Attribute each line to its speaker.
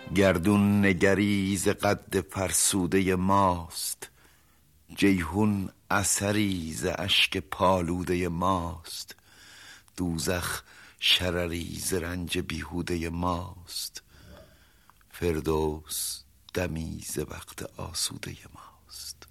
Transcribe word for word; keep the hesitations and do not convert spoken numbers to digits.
Speaker 1: گردون نگری ز قد فرسوده ماست، جیحون اثری ز اشک پالوده ماست. دوزخ شرری ز رنج بیهوده ماست، فردوس دمی ز وقت آسوده ماست.